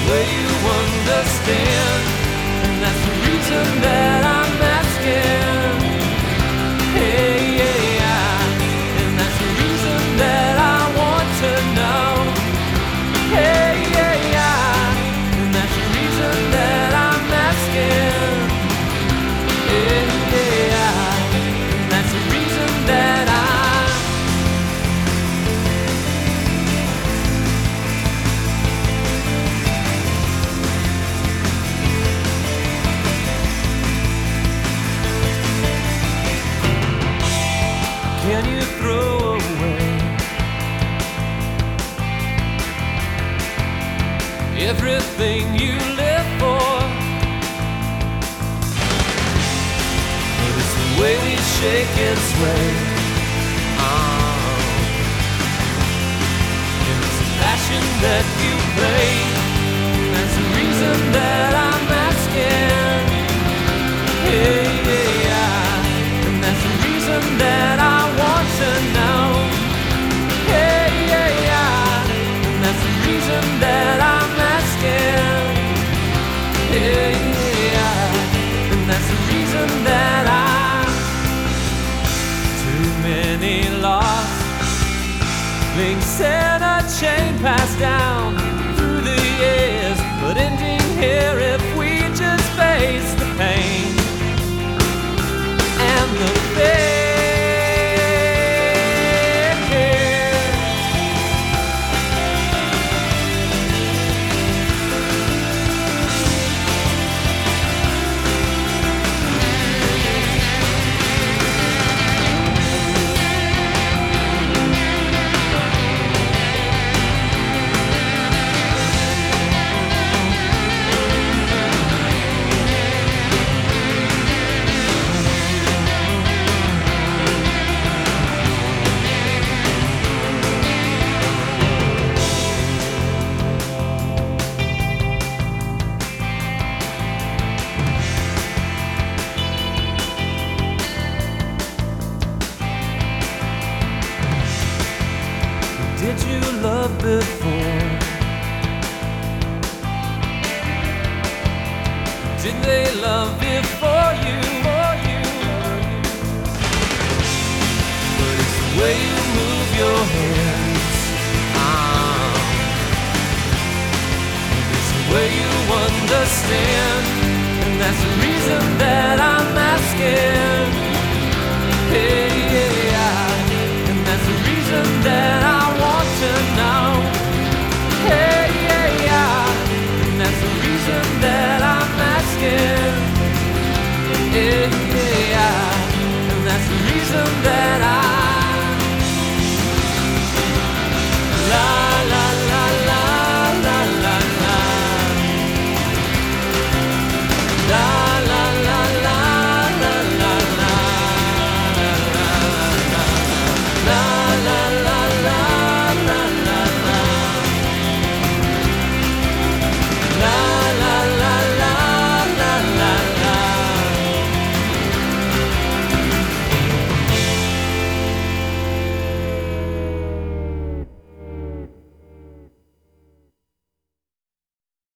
way you understand, and that's the reason that I'm asking. Hey, yeah, yeah. And that's the reason that I want to know. Hey, yeah, yeah. And that's the reason that I'm asking. Hey, yeah, yeah. And that's the reason that can you throw away everything you live for? But it's the way we shake and sway. And it's the passion that you play. That's the reason that I'm asking. Hey, yeah, yeah. And that's the reason that I want to know. Hey, yeah, yeah. And that's the reason that I'm asking. Hey, yeah. And that's the reason that too many lost links in a chain passed down through the years, but ending here if we just face the pain and the fear. Did you love before? Did they love before you? But it's the way you move your hands. It's the way you understand, and that's the reason that I'm asking. Hey, yeah, yeah. And that's the reason that I want to know. Hey, yeah, yeah. And that's the reason that I'm asking. Hey, yeah, yeah. And that's the reason that